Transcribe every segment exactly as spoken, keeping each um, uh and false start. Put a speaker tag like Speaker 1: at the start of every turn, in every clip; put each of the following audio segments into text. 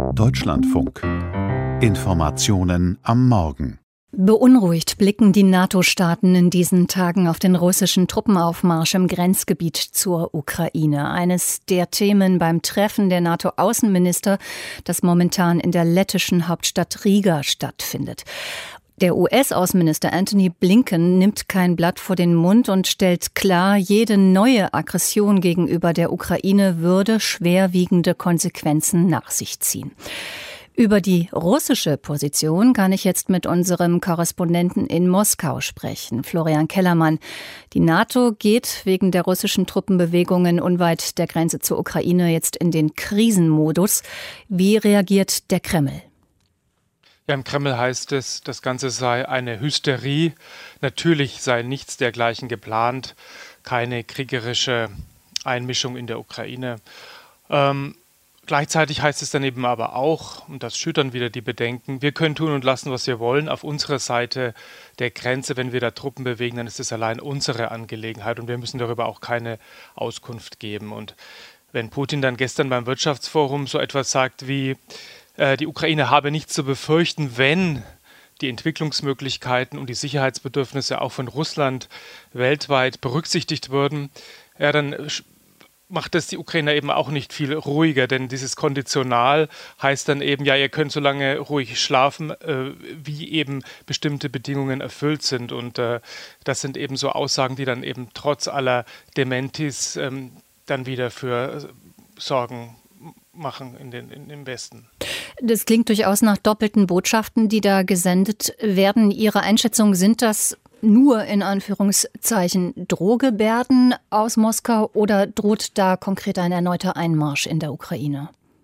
Speaker 1: Deutschlandfunk. Informationen am Morgen.
Speaker 2: Beunruhigt blicken die NATO-Staaten in diesen Tagen auf den russischen Truppenaufmarsch im Grenzgebiet zur Ukraine. Eines der Themen beim Treffen der NATO-Außenminister, das momentan in der lettischen Hauptstadt Riga stattfindet. Der U S-Außenminister Antony Blinken nimmt kein Blatt vor den Mund und stellt klar, jede neue Aggression gegenüber der Ukraine würde schwerwiegende Konsequenzen nach sich ziehen. Über die russische Position kann ich jetzt mit unserem Korrespondenten in Moskau sprechen, Florian Kellermann. Die NATO geht wegen der russischen Truppenbewegungen unweit der Grenze zur Ukraine jetzt in den Krisenmodus. Wie reagiert der Kreml?
Speaker 3: Ja, im Kreml heißt es, das Ganze sei eine Hysterie. Natürlich sei nichts dergleichen geplant, keine kriegerische Einmischung in der Ukraine. Ähm, gleichzeitig heißt es dann eben aber auch, und das schürt wieder die Bedenken, wir können tun und lassen, was wir wollen. Auf unserer Seite der Grenze, wenn wir da Truppen bewegen, dann ist es allein unsere Angelegenheit und wir müssen darüber auch keine Auskunft geben. Und wenn Putin dann gestern beim Wirtschaftsforum so etwas sagt wie, die Ukraine habe nichts zu befürchten, wenn die Entwicklungsmöglichkeiten und die Sicherheitsbedürfnisse auch von Russland weltweit berücksichtigt würden, ja, dann macht das die Ukrainer eben auch nicht viel ruhiger, denn dieses Konditional heißt dann eben, ja, ihr könnt so lange ruhig schlafen, äh, wie eben bestimmte Bedingungen erfüllt sind. Und äh, das sind eben so Aussagen, die dann eben trotz aller Dementis ähm, dann wieder für Sorgen machen in den, in, im Westen.
Speaker 2: Das klingt durchaus nach doppelten Botschaften, die da gesendet werden. Ihre Einschätzung, sind das nur in Anführungszeichen Drohgebärden aus Moskau oder droht da konkret ein erneuter Einmarsch in der Ukraine?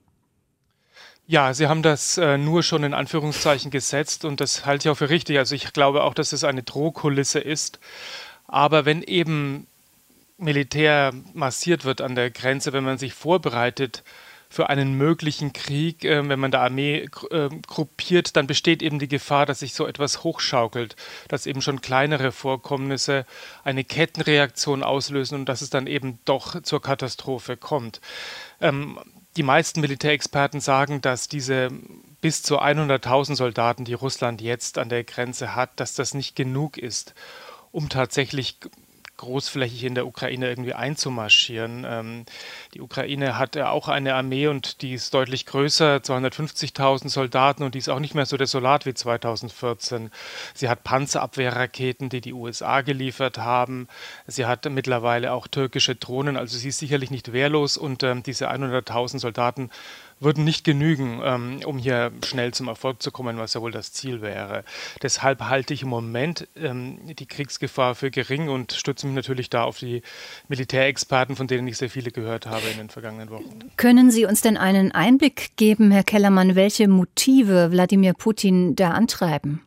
Speaker 3: Ja, Sie haben das äh, nur schon in Anführungszeichen gesetzt und das halte ich auch für richtig. Also ich glaube auch, dass es eine Drohkulisse ist. Aber wenn eben Militär massiert wird an der Grenze, wenn man sich vorbereitet für einen möglichen Krieg, äh, wenn man da Armee äh, gruppiert, dann besteht eben die Gefahr, dass sich so etwas hochschaukelt, dass eben schon kleinere Vorkommnisse eine Kettenreaktion auslösen und dass es dann eben doch zur Katastrophe kommt. Ähm, die meisten Militärexperten sagen, dass diese bis zu hunderttausend Soldaten, die Russland jetzt an der Grenze hat, dass das nicht genug ist, um tatsächlich großflächig in der Ukraine irgendwie einzumarschieren. Ähm, die Ukraine hat ja auch eine Armee und die ist deutlich größer, zweihundertfünfzigtausend Soldaten und die ist auch nicht mehr so desolat wie zweitausendvierzehn. Sie hat Panzerabwehrraketen, die die U S A geliefert haben. Sie hat mittlerweile auch türkische Drohnen, also sie ist sicherlich nicht wehrlos und ähm, diese hunderttausend Soldaten würden nicht genügen, ähm, um hier schnell zum Erfolg zu kommen, was ja wohl das Ziel wäre. Deshalb halte ich im Moment ähm, die Kriegsgefahr für gering und stütze mich natürlich da auf die Militärexperten, von denen ich sehr viele gehört habe in den vergangenen Wochen.
Speaker 2: Können Sie uns denn einen Einblick geben, Herr Kellermann, welche Motive Wladimir Putin da antreiben?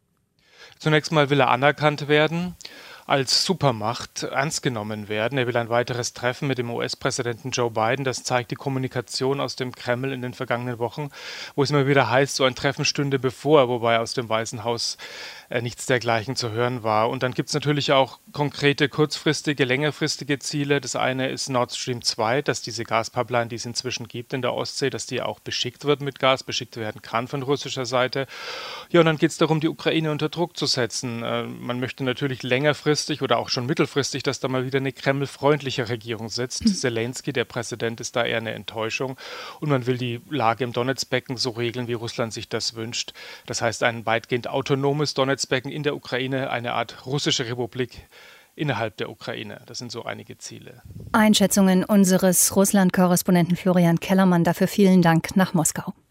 Speaker 3: Zunächst mal will er anerkannt werden, als Supermacht ernst genommen werden. Er will ein weiteres Treffen mit dem U S-Präsidenten Joe Biden. Das zeigt die Kommunikation aus dem Kreml in den vergangenen Wochen, wo es immer wieder heißt, so ein Treffen stünde bevor, wobei aus dem Weißen Haus äh, nichts dergleichen zu hören war. Und dann gibt es natürlich auch konkrete kurzfristige, längerfristige Ziele. Das eine ist Nord Stream zwei, dass diese Gaspipeline, die es inzwischen gibt in der Ostsee, dass die auch beschickt wird mit Gas, beschickt werden kann von russischer Seite. Ja, und dann geht es darum, die Ukraine unter Druck zu setzen. Äh, man möchte natürlich längerfristig oder auch schon mittelfristig, dass da mal wieder eine kremlfreundliche Regierung sitzt. Mhm. Zelensky, der Präsident, ist da eher eine Enttäuschung. Und man will die Lage im Donezbecken so regeln, wie Russland sich das wünscht. Das heißt, ein weitgehend autonomes Donezbecken in der Ukraine, eine Art russische Republik innerhalb der Ukraine. Das sind so einige Ziele.
Speaker 2: Einschätzungen unseres Russland-Korrespondenten Florian Kellermann. Dafür vielen Dank nach Moskau.